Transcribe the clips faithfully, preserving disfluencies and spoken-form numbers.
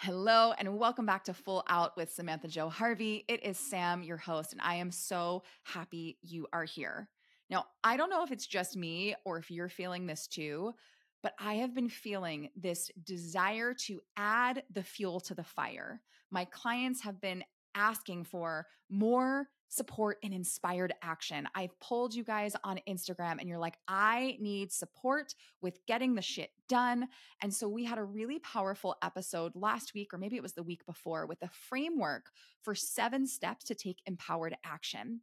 Hello, and welcome back to Full Out with Samantha Jo Harvey. It is Sam, your host, and I am so happy you are here. Now, I don't know if it's just me or if you're feeling this too, but I have been feeling this desire to add the fuel to the fire. My clients have been asking for more support and inspired action. I've pulled you guys on Instagram and you're like, I need support with getting the shit done. And so we had a really powerful episode last week, or maybe it was the week before, with a framework for seven steps to take empowered action.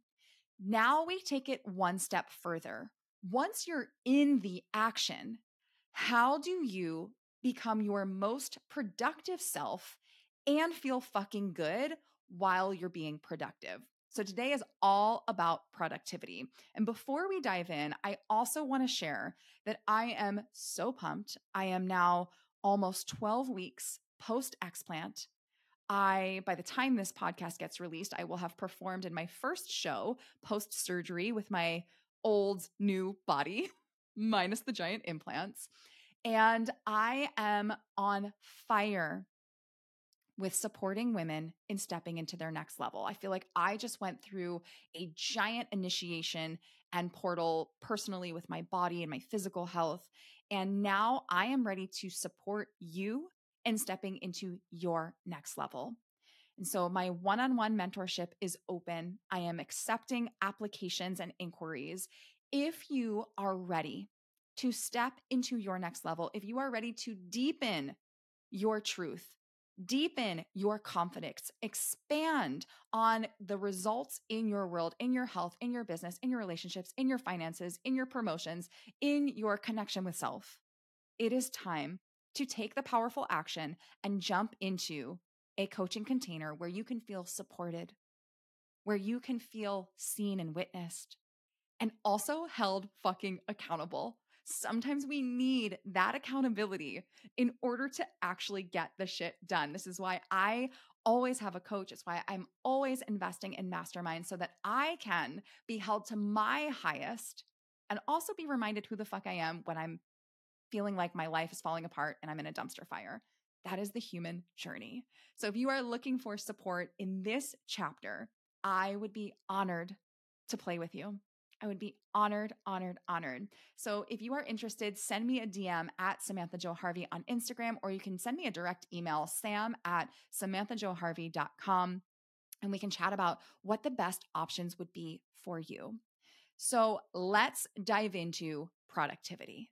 Now we take it one step further. Once you're in the action, how do you become your most productive self and feel fucking good while you're being productive? So today is all about productivity. And before we dive in, I also want to share that I am so pumped. I am now almost twelve weeks post explant. I, by the time this podcast gets released, I will have performed in my first show post surgery with my old new body, minus the giant implants. And I am on fire with supporting women in stepping into their next level. I feel like I just went through a giant initiation and portal personally with my body and my physical health. And now I am ready to support you in stepping into your next level. And so my one-on-one mentorship is open. I am accepting applications and inquiries. If you are ready to step into your next level, if you are ready to deepen your truth, deepen your confidence, expand on the results in your world, in your health, in your business, in your relationships, in your finances, in your promotions, in your connection with self, it is time to take the powerful action and jump into a coaching container where you can feel supported, where you can feel seen and witnessed, and also held fucking accountable. Sometimes we need that accountability in order to actually get the shit done. This is why I always have a coach. It's why I'm always investing in masterminds so that I can be held to my highest and also be reminded who the fuck I am when I'm feeling like my life is falling apart and I'm in a dumpster fire. That is the human journey. So if you are looking for support in this chapter, I would be honored to play with you. I would be honored, honored, honored. So if you are interested, send me a D M at Samantha Jo Harvey on Instagram, or you can send me a direct email, sam at samantha jo harvey dot com, and we can chat about what the best options would be for you. So let's dive into productivity.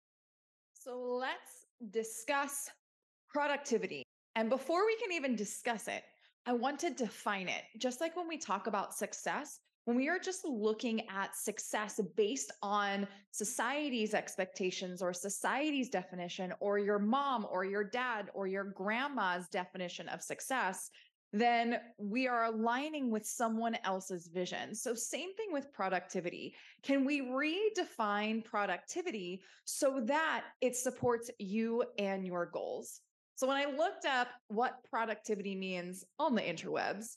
So let's discuss productivity. And before we can even discuss it, I want to define it. Just like when we talk about success, when we are just looking at success based on society's expectations or society's definition, or your mom or your dad or your grandma's definition of success, then we are aligning with someone else's vision. So same thing with productivity. Can we redefine productivity so that it supports you and your goals? So when I looked up what productivity means on the interwebs,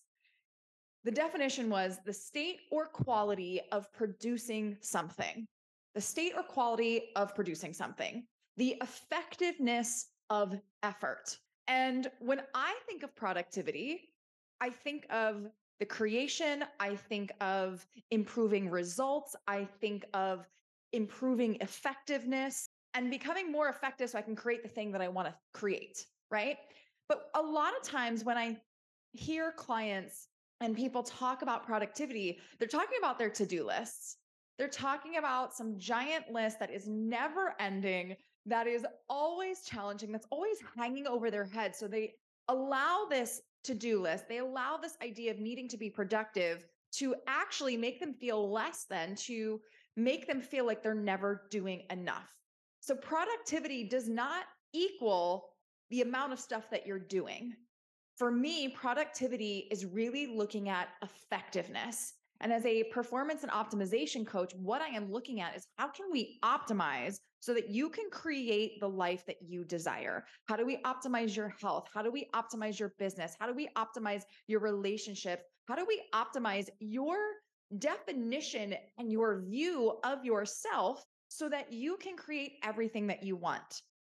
the definition was the state or quality of producing something. The state or quality of producing something. The effectiveness of effort. And when I think of productivity, I think of the creation, I think of improving results, I think of improving effectiveness and becoming more effective so I can create the thing that I want to create, right? But a lot of times when I hear clients and people talk about productivity, they're talking about their to-do lists. They're talking about some giant list that is never ending, that is always challenging, that's always hanging over their head. So they allow this to-do list, they allow this idea of needing to be productive to actually make them feel less than, to make them feel like they're never doing enough. So productivity does not equal the amount of stuff that you're doing. For me, productivity is really looking at effectiveness. And as a performance and optimization coach, what I am looking at is how can we optimize so that you can create the life that you desire? How do we optimize your health? How do we optimize your business? How do we optimize your relationships? How do we optimize your definition and your view of yourself so that you can create everything that you want?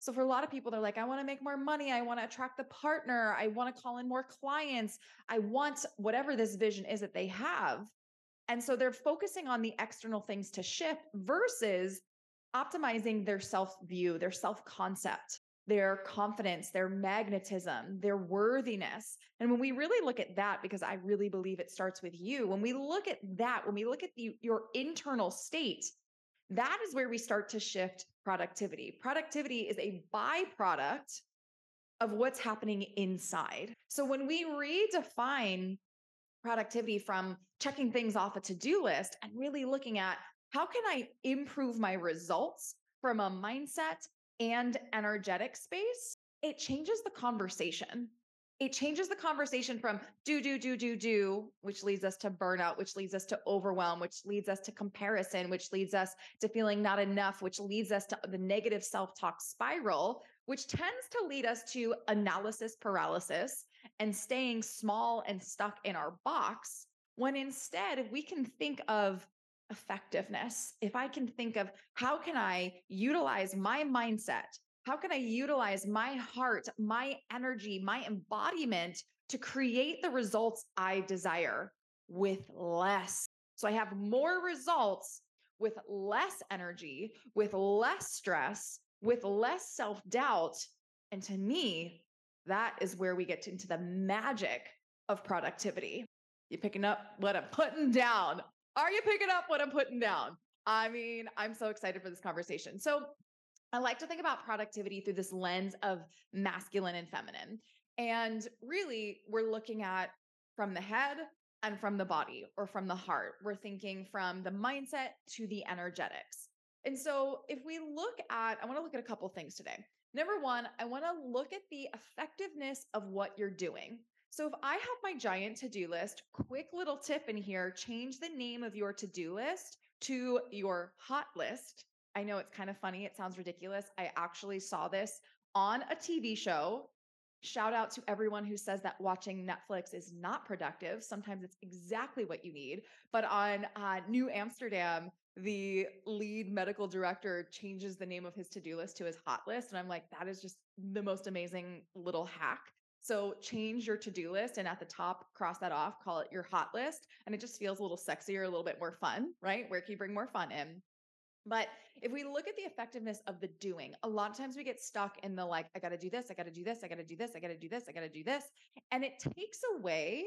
So for a lot of people, they're like, I want to make more money. I want to attract the partner. I want to call in more clients. I want whatever this vision is that they have. And so they're focusing on the external things to shift versus optimizing their self view, their self concept, their confidence, their magnetism, their worthiness. And when we really look at that, because I really believe it starts with you, when we look at that, when we look at the, your internal state, that is where we start to shift productivity. Productivity is a byproduct of what's happening inside. So when we redefine productivity from checking things off a to-do list and really looking at how can I improve my results from a mindset and energetic space, it changes the conversation. It changes the conversation from do, do, do, do, do, which leads us to burnout, which leads us to overwhelm, which leads us to comparison, which leads us to feeling not enough, which leads us to the negative self-talk spiral, which tends to lead us to analysis paralysis and staying small and stuck in our box. When instead, if we can think of effectiveness, if I can think of how can I utilize my mindset, how can I utilize my heart, my energy, my embodiment to create the results I desire with less? So I have more results with less energy, with less stress, with less self-doubt. And to me, that is where we get into the magic of productivity. You picking up what I'm putting down? Are you picking up what I'm putting down? I mean, I'm so excited for this conversation. So I like to think about productivity through this lens of masculine and feminine. And really, we're looking at from the head and from the body or from the heart. We're thinking from the mindset to the energetics. And so if we look at, I want to look at a couple things today. Number one, I want to look at the effectiveness of what you're doing. So if I have my giant to-do list, quick little tip in here, change the name of your to-do list to your hot list. I know it's kind of funny. It sounds ridiculous. I actually saw this on a T V show. Shout out to everyone who says that watching Netflix is not productive. Sometimes it's exactly what you need. But on uh, New Amsterdam, the lead medical director changes the name of his to-do list to his hot list. And I'm like, that is just the most amazing little hack. So change your to-do list and at the top, cross that off, call it your hot list. And it just feels a little sexier, a little bit more fun, right? Where can you bring more fun in? But if we look at the effectiveness of the doing, a lot of times we get stuck in the like, I got to do this, I got to do this, I got to do this, I got to do this, I got to do this. And it takes away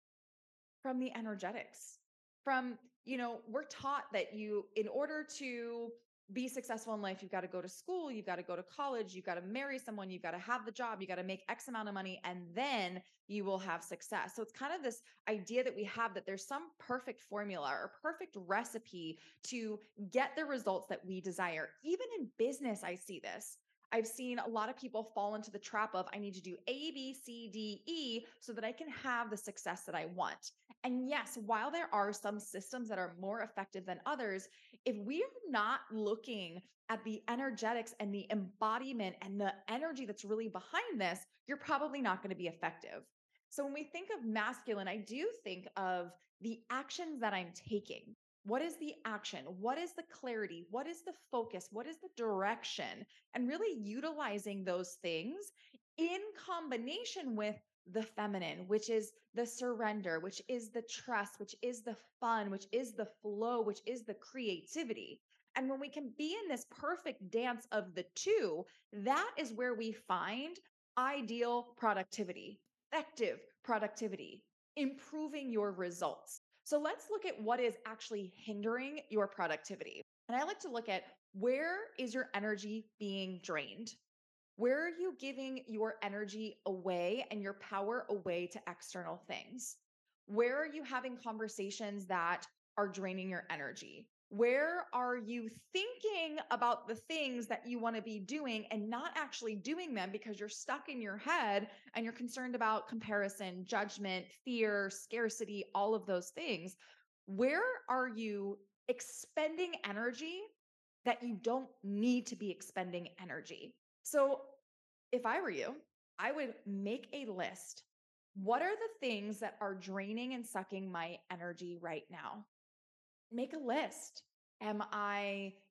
from the energetics. From, you know, we're taught that you, in order to be successful in life, you've got to go to school, you've got to go to college, you've got to marry someone, you've got to have the job, you got to make X amount of money, and then you will have success. So it's kind of this idea that we have that there's some perfect formula or perfect recipe to get the results that we desire. Even in business, I see this. I've seen a lot of people fall into the trap of I need to do A, B, C, D, E so that I can have the success that I want. And yes, while there are some systems that are more effective than others, if we are not looking at the energetics and the embodiment and the energy that's really behind this, you're probably not going to be effective. So when we think of masculine, I do think of the actions that I'm taking. What is the action? What is the clarity? What is the focus? What is the direction? And really utilizing those things in combination with the feminine, which is the surrender, which is the trust, which is the fun, which is the flow, which is the creativity. And when we can be in this perfect dance of the two, that is where we find ideal productivity, effective productivity, improving your results. So let's look at what is actually hindering your productivity. And I like to look at where is your energy being drained? Where are you giving your energy away and your power away to external things? Where are you having conversations that are draining your energy? Where are you thinking about the things that you want to be doing and not actually doing them because you're stuck in your head and you're concerned about comparison, judgment, fear, scarcity, all of those things? Where are you expending energy that you don't need to be expending energy? So if I were you, I would make a list. What are the things that are draining and sucking my energy right now? Make a list. Am I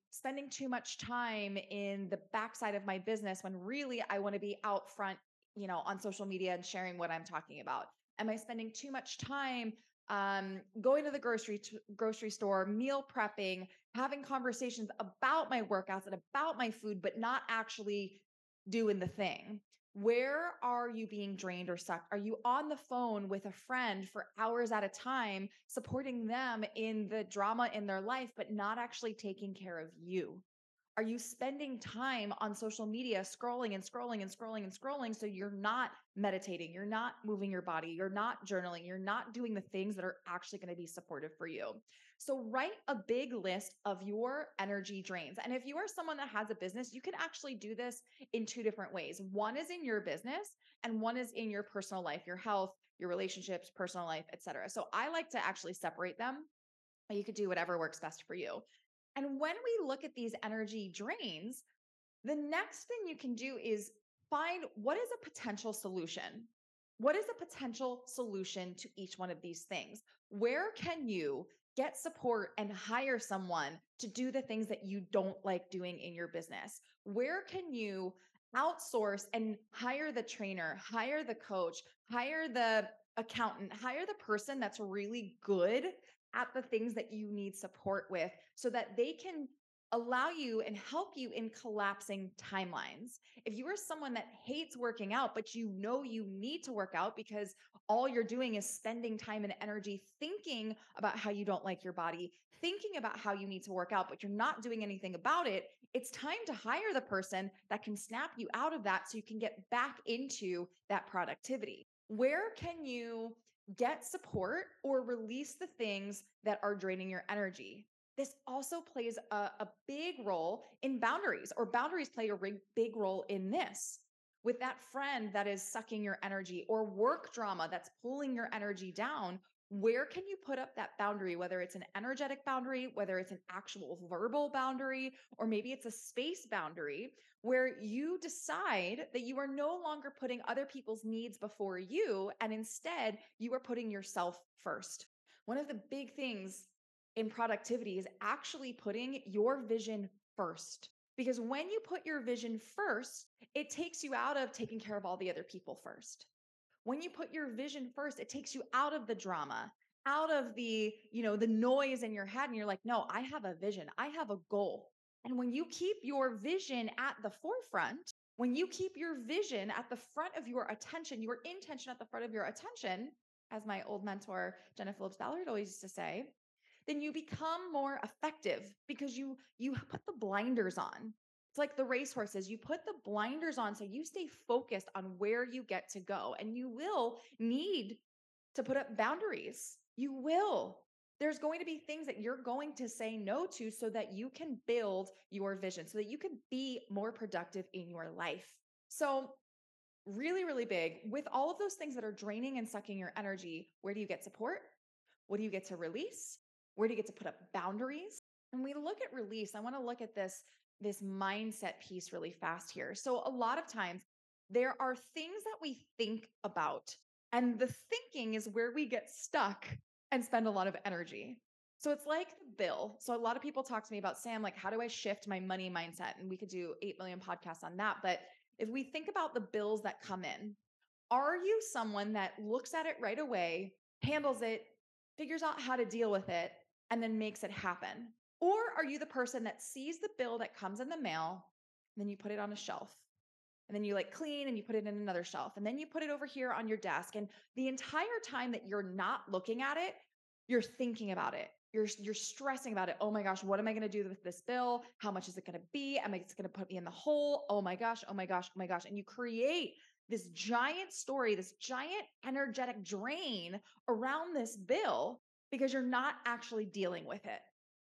spending too much time in the backside of my business when really I want to be out front, you know, on social media and sharing what I'm talking about? Am I spending too much time um, going to the grocery t- grocery store, meal prepping, having conversations about my workouts and about my food, but not actually doing the thing? Where are you being drained or sucked? Are you on the phone with a friend for hours at a time, supporting them in the drama in their life, but not actually taking care of you? Are you spending time on social media scrolling and scrolling and scrolling and scrolling so you're not meditating, you're not moving your body, you're not journaling, you're not doing the things that are actually going to be supportive for you? So write a big list of your energy drains. And if you are someone that has a business, you can actually do this in two different ways. One is in your business and one is in your personal life, your health, your relationships, personal life, et cetera. So I like to actually separate them. You could do whatever works best for you. And when we look at these energy drains, the next thing you can do is find what is a potential solution. What is a potential solution to each one of these things? Where can you get support and hire someone to do the things that you don't like doing in your business? Where can you outsource and hire the trainer, hire the coach, hire the accountant, hire the person that's really good at the things that you need support with so that they can allow you and help you in collapsing timelines? If you are someone that hates working out, but you know you need to work out because all you're doing is spending time and energy thinking about how you don't like your body, thinking about how you need to work out, but you're not doing anything about it, it's time to hire the person that can snap you out of that so you can get back into that productivity. Where can you get support or release the things that are draining your energy? This also plays a, a big role in boundaries, or boundaries play a big, big role in this. With that friend that is sucking your energy, or work drama that's pulling your energy down, where can you put up that boundary? Whether it's an energetic boundary, whether it's an actual verbal boundary, or maybe it's a space boundary where you decide that you are no longer putting other people's needs before you, and instead you are putting yourself first. One of the big things in productivity is actually putting your vision first. Because when you put your vision first, it takes you out of taking care of all the other people first. When you put your vision first, it takes you out of the drama, out of the, you know, the noise in your head, and you're like, "No, I have a vision. I have a goal." And when you keep your vision at the forefront, when you keep your vision at the front of your attention, your intention at the front of your attention, as my old mentor Jenna Phillips Ballard always used to say, then you become more effective because you you put the blinders on. It's like the racehorses. You put the blinders on so you stay focused on where you get to go. And you will need to put up boundaries. You will. There's going to be things that you're going to say no to so that you can build your vision, so that you can be more productive in your life. So, really, really big with all of those things that are draining and sucking your energy. Where do you get support? What do you get to release? Where do you get to put up boundaries? And we look at release. I want to look at this, this mindset piece really fast here. So a lot of times there are things that we think about, and the thinking is where we get stuck and spend a lot of energy. So it's like the bill. So a lot of people talk to me about, Sam, like, how do I shift my money mindset? And we could do eight million podcasts on that. But if we think about the bills that come in, are you someone that looks at it right away, handles it, figures out how to deal with it, and then makes it happen? Or are you the person that sees the bill that comes in the mail, and then you put it on a shelf, and then you like clean and you put it in another shelf, and then you put it over here on your desk, and the entire time that you're not looking at it, you're thinking about it. You're, you're stressing about it. Oh my gosh, what am I going to do with this bill? How much is it going to be? Am I going to put me in the hole? Oh my gosh, oh my gosh, oh my gosh. And you create this giant story, this giant energetic drain around this bill because you're not actually dealing with it.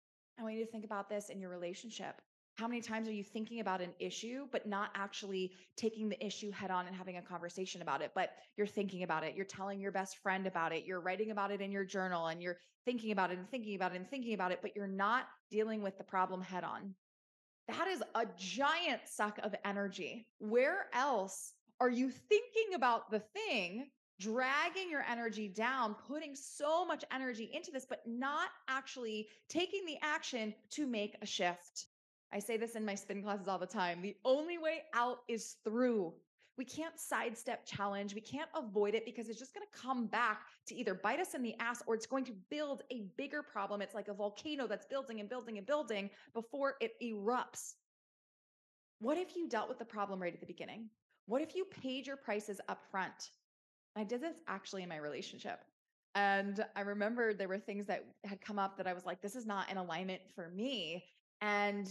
I want you to think about this in your relationship. How many times are you thinking about an issue, but not actually taking the issue head on and having a conversation about it? But you're thinking about it. You're telling your best friend about it. You're writing about it in your journal, and you're thinking about it and thinking about it and thinking about it, but you're not dealing with the problem head on. That is a giant suck of energy. Where else are you thinking about the thing, dragging your energy down, putting so much energy into this, but not actually taking the action to make a shift? I say this in my spin classes all the time. The only way out is through. We can't sidestep challenge. We can't avoid it because it's just going to come back to either bite us in the ass or it's going to build a bigger problem. It's like a volcano that's building and building and building before it erupts. What if you dealt with the problem right at the beginning? What if you paid your prices up front? I did this actually in my relationship. And I remember there were things that had come up that I was like, this is not in alignment for me. And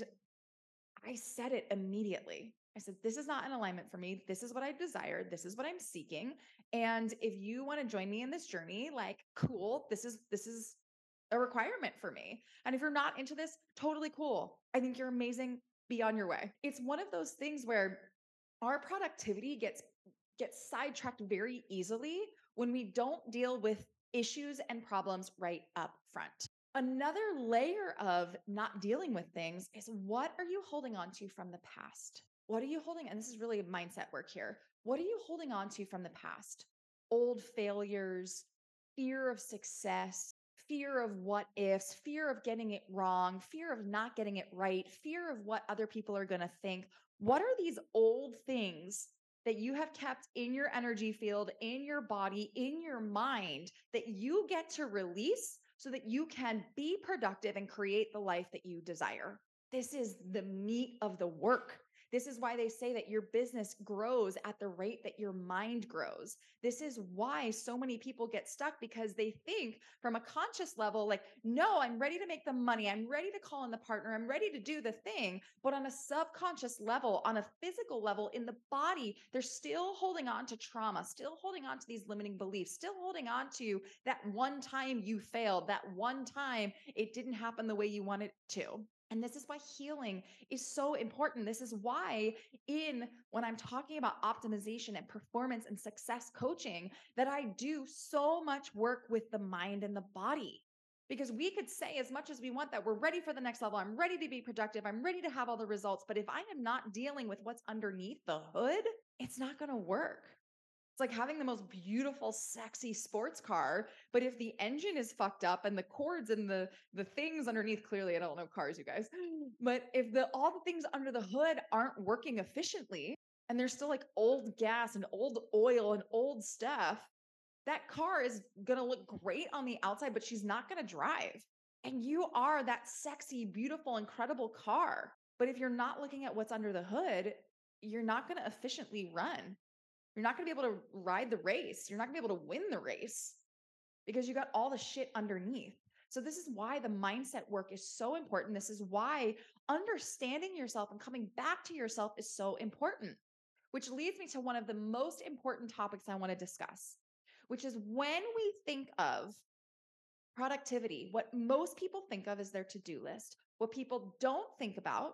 I said it immediately. I said, this is not in alignment for me. This is what I desire. This is what I'm seeking. And if you want to join me in this journey, like, cool, this is, this is a requirement for me. And if you're not into this, totally cool. I think you're amazing. Be on your way. It's one of those things where our productivity gets gets sidetracked very easily when we don't deal with issues and problems right up front. Another layer of not dealing with things is, what are you holding on to from the past? What are you holding? And this is really mindset work here. What are you holding on to from the past? Old failures, fear of success, fear of what ifs, fear of getting it wrong, fear of not getting it right, fear of what other people are going to think. What are these old things that you have kept in your energy field, in your body, in your mind that you get to release so that you can be productive and create the life that you desire? This is the meat of the work. This is why they say that your business grows at the rate that your mind grows. This is why so many people get stuck, because they think from a conscious level, like, no, I'm ready to make the money. I'm ready to call in the partner. I'm ready to do the thing. But on a subconscious level, on a physical level, in the body, they're still holding on to trauma, still holding on to these limiting beliefs, still holding on to that one time you failed, that one time it didn't happen the way you wanted it to. And this is why healing is so important. This is why, in when I'm talking about optimization and performance and success coaching, that I do so much work with the mind and the body. Because we could say as much as we want that we're ready for the next level, I'm ready to be productive, I'm ready to have all the results. But if I am not dealing with what's underneath the hood, it's not going to work. It's like having the most beautiful, sexy sports car, but if the engine is fucked up and the cords and the the things underneath, clearly I don't know cars, you guys, but if the all the things under the hood aren't working efficiently and there's still like old gas and old oil and old stuff, that car is gonna look great on the outside, but she's not gonna drive. And you are that sexy, beautiful, incredible car. But if you're not looking at what's under the hood, you're not gonna efficiently run. You're not going to be able to ride the race. You're not going to be able to win the race because you got all the shit underneath. So this is why the mindset work is so important. This is why understanding yourself and coming back to yourself is so important, which leads me to one of the most important topics I want to discuss, which is when we think of productivity, what most people think of is their to-do list. What people don't think about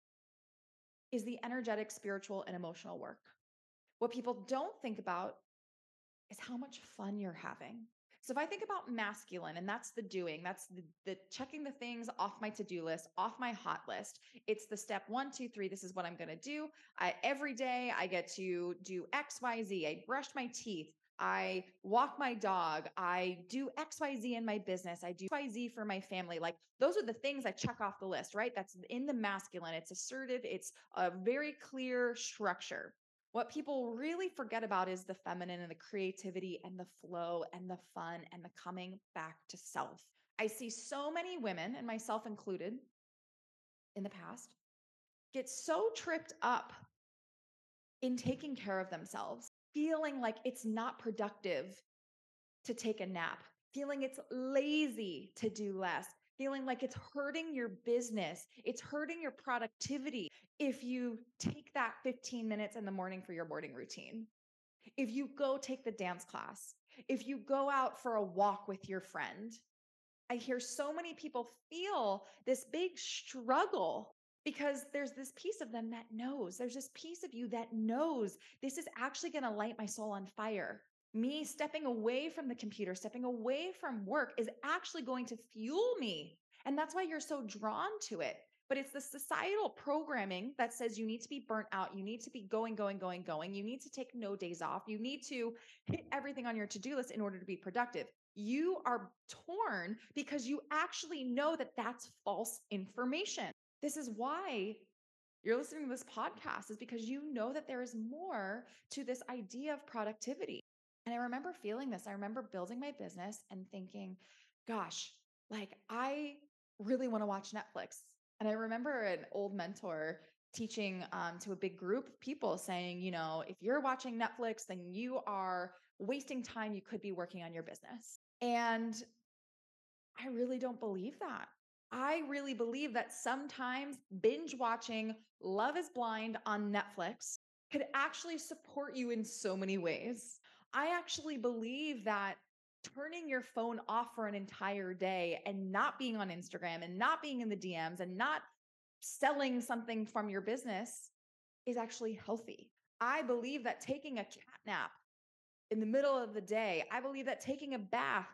is the energetic, spiritual, and emotional work. What people don't think about is how much fun you're having. So if I think about masculine, and that's the doing, that's the, the checking the things off my to-do list, off my hot list. It's the step one, two, three. This is what I'm going to do. I, every day I get to do X, Y, Z. I brushed my teeth. I walk my dog. I do X, Y, Z in my business. I do X, Y, Z for my family. Like, those are the things I check off the list, right? That's in the masculine. It's assertive. It's a very clear structure. What people really forget about is the feminine and the creativity and the flow and the fun and the coming back to self. I see so many women, and myself included in the past, get so tripped up in taking care of themselves, feeling like it's not productive to take a nap, feeling it's lazy to do less, feeling like it's hurting your business, it's hurting your productivity if you take that fifteen minutes in the morning for your morning routine. If you go take the dance class, if you go out for a walk with your friend. I hear so many people feel this big struggle because there's this piece of them that knows, there's this piece of you that knows this is actually going to light my soul on fire. Me stepping away from the computer, stepping away from work is actually going to fuel me. And that's why you're so drawn to it. But it's the societal programming that says you need to be burnt out. You need to be going, going, going, going. You need to take no days off. You need to hit everything on your to-do list in order to be productive. You are torn because you actually know that that's false information. This is why you're listening to this podcast, is because you know that there is more to this idea of productivity. And I remember feeling this. I remember building my business and thinking, gosh, like I really want to watch Netflix. And I remember an old mentor teaching um, to a big group of people saying, you know, if you're watching Netflix, then you are wasting time. You could be working on your business. And I really don't believe that. I really believe that sometimes binge watching Love is Blind on Netflix could actually support you in so many ways. I actually believe that turning your phone off for an entire day and not being on Instagram and not being in the D Ms and not selling something from your business is actually healthy. I believe that taking a cat nap in the middle of the day, I believe that taking a bath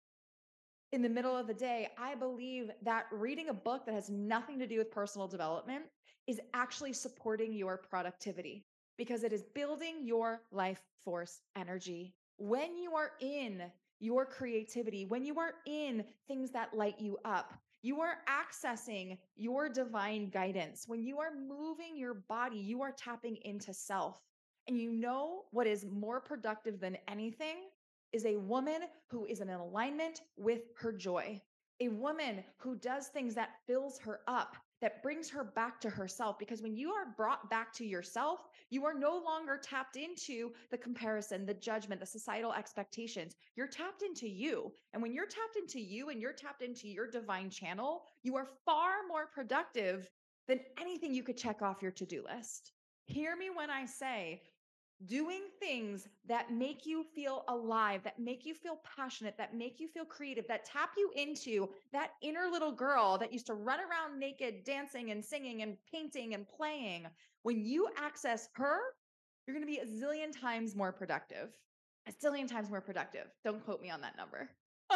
in the middle of the day, I believe that reading a book that has nothing to do with personal development is actually supporting your productivity because it is building your life force energy. When you are in your creativity, when you are in things that light you up, you are accessing your divine guidance. When you are moving your body, you are tapping into self. And you know what is more productive than anything is a woman who is in alignment with her joy, a woman who does things that fills her up, that brings her back to herself. Because when you are brought back to yourself, you are no longer tapped into the comparison, the judgment, the societal expectations. You're tapped into you. And when you're tapped into you and you're tapped into your divine channel, you are far more productive than anything you could check off your to-do list. Hear me when I say, doing things that make you feel alive, that make you feel passionate, that make you feel creative, that tap you into that inner little girl that used to run around naked, dancing and singing and painting and playing. When you access her, you're going to be a zillion times more productive. A zillion times more productive. Don't quote me on that number.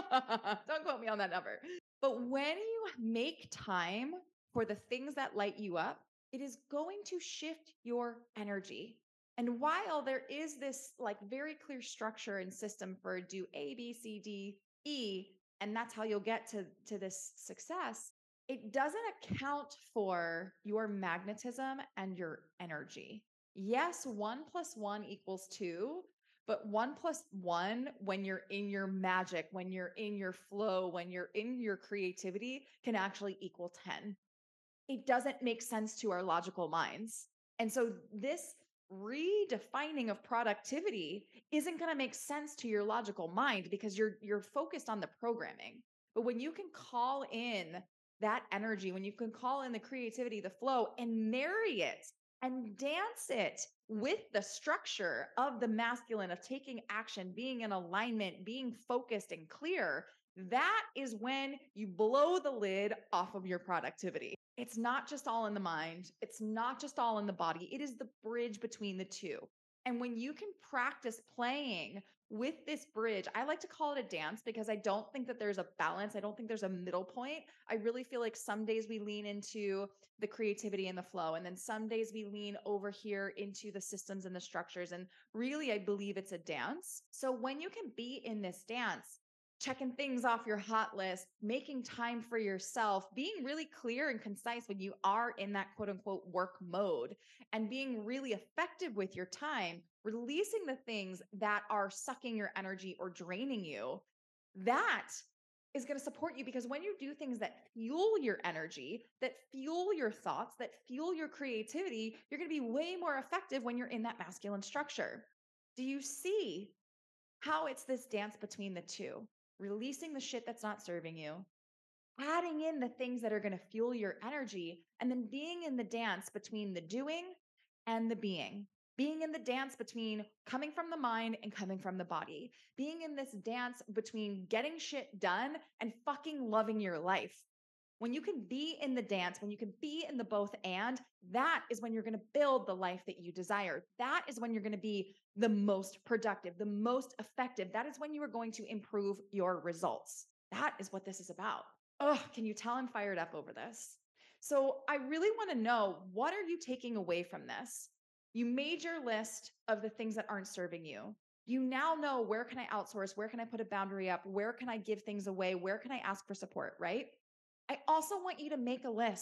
Don't quote me on that number. But when you make time for the things that light you up, it is going to shift your energy. And while there is this like very clear structure and system for do A, B, C, D, E, and that's how you'll get to, to this success, it doesn't account for your magnetism and your energy. Yes, one plus one equals two, but one plus one, when you're in your magic, when you're in your flow, when you're in your creativity, can actually equal ten. It doesn't make sense to our logical minds. And so this redefining of productivity isn't going to make sense to your logical mind because you're you're focused on the programming. But when you can call in that energy, when you can call in the creativity, the flow, and marry it and dance it with the structure of the masculine, of taking action, being in alignment, being focused and clear, that is when you blow the lid off of your productivity. It's not just all in the mind. It's not just all in the body. It is the bridge between the two. And when you can practice playing with this bridge, I like to call it a dance because I don't think that there's a balance. I don't think there's a middle point. I really feel like some days we lean into the creativity and the flow, and then some days we lean over here into the systems and the structures. And really, I believe it's a dance. So when you can be in this dance, checking things off your hot list, making time for yourself, being really clear and concise when you are in that quote unquote work mode, and being really effective with your time, releasing the things that are sucking your energy or draining you, that is going to support you because when you do things that fuel your energy, that fuel your thoughts, that fuel your creativity, you're going to be way more effective when you're in that masculine structure. Do you see how it's this dance between the two? Releasing the shit that's not serving you, adding in the things that are going to fuel your energy, and then being in the dance between the doing and the being. Being in the dance between coming from the mind and coming from the body. Being in this dance between getting shit done and fucking loving your life. When you can be in the dance, when you can be in the both and, that is when you're going to build the life that you desire. That is when you're going to be the most productive, the most effective. That is when you are going to improve your results. That is what this is about. Oh, can you tell I'm fired up over this? So I really want to know, what are you taking away from this? You made your list of the things that aren't serving you. You now know, where can I outsource? Where can I put a boundary up? Where can I give things away? Where can I ask for support, right? I also want you to make a list.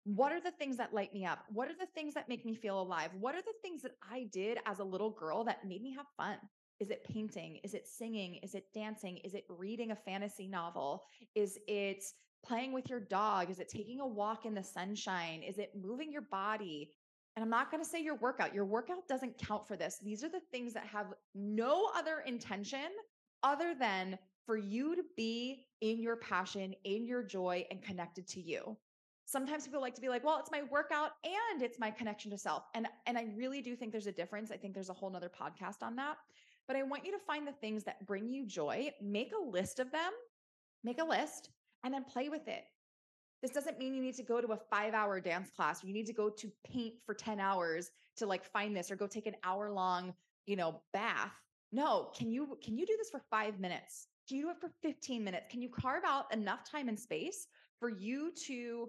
What are the things that light me up? What are the things that make me feel alive? What are the things that I did as a little girl that made me have fun? Is it painting? Is it singing? Is it dancing? Is it reading a fantasy novel? Is it playing with your dog? Is it taking a walk in the sunshine? Is it moving your body? And I'm not going to say your workout. Your workout doesn't count for this. These are the things that have no other intention other than for you to be in your passion, in your joy, and connected to you. Sometimes people like to be like, well, it's my workout and it's my connection to self. And, and I really do think there's a difference. I think there's a whole nother podcast on that. But I want you to find the things that bring you joy, make a list of them, make a list, and then play with it. This doesn't mean you need to go to a five hour dance class, or you need to go to paint for ten hours to like find this, or go take an hour long, you know, bath. No, can you, can you do this for five minutes? Can you do it for fifteen minutes? Can you carve out enough time and space for you to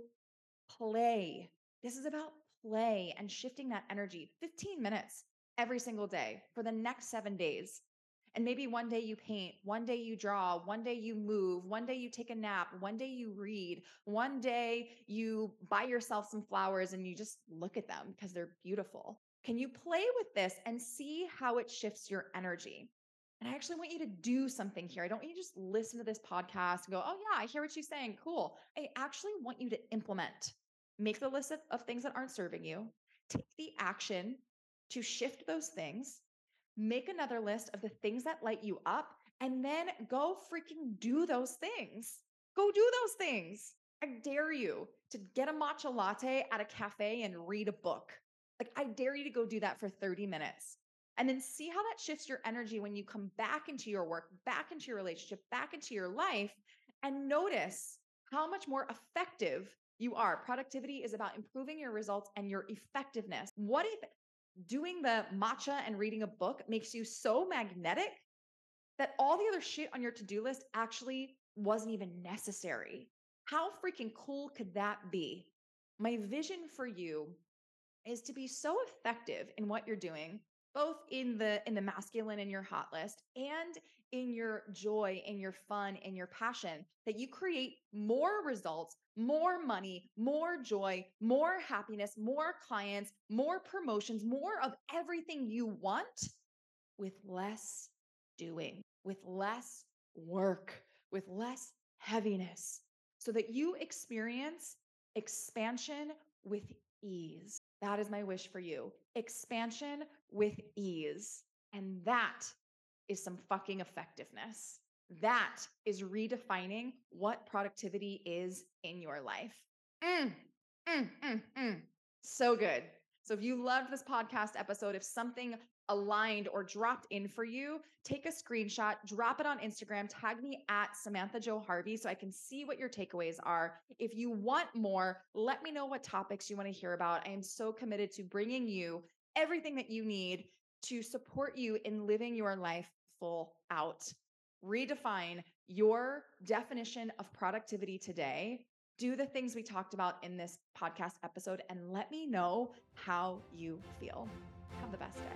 play? This is about play and shifting that energy. fifteen minutes every single day for the next seven days. And maybe one day you paint, one day you draw, one day you move, one day you take a nap, one day you read, one day you buy yourself some flowers and you just look at them because they're beautiful. Can you play with this and see how it shifts your energy? And I actually want you to do something here. I don't want you to just listen to this podcast and go, oh yeah, I hear what she's saying. Cool. I actually want you to implement. Make the list of, of things that aren't serving you. Take the action to shift those things. Make another list of the things that light you up, and then go freaking do those things. Go do those things. I dare you to get a matcha latte at a cafe and read a book. Like, I dare you to go do that for thirty minutes. And then see how that shifts your energy when you come back into your work, back into your relationship, back into your life, and notice how much more effective you are. Productivity is about improving your results and your effectiveness. What if doing the matcha and reading a book makes you so magnetic that all the other shit on your to-do list actually wasn't even necessary? How freaking cool could that be? My vision for you is to be so effective in what you're doing, both in the in the masculine in your hot list and in your joy, in your fun, in your passion, that you create more results, more money, more joy, more happiness, more clients, more promotions, more of everything you want with less doing, with less work, with less heaviness, so that you experience expansion with ease. That is my wish for you. Expansion with ease. And that is some fucking effectiveness. That is redefining what productivity is in your life. Mm, mm, mm, mm. So good. So if you loved this podcast episode, if something aligned or dropped in for you, take a screenshot, drop it on Instagram, tag me at Samantha Jo Harvey so I can see what your takeaways are. If you want more, let me know what topics you want to hear about. I am so committed to bringing you everything that you need to support you in living your life full out. Redefine your definition of productivity today. Do the things we talked about in this podcast episode and let me know how you feel. Have the best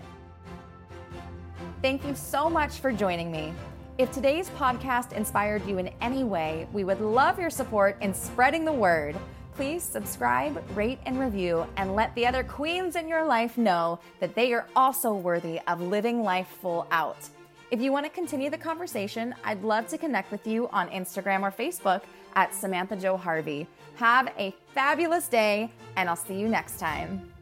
day. Thank you so much for joining me. If today's podcast inspired you in any way, we would love your support in spreading the word. Please subscribe, rate, and review, and let the other queens in your life know that they are also worthy of living life full out. If you want to continue the conversation, I'd love to connect with you on Instagram or Facebook at Samantha Jo Harvey. Have a fabulous day, and I'll see you next time.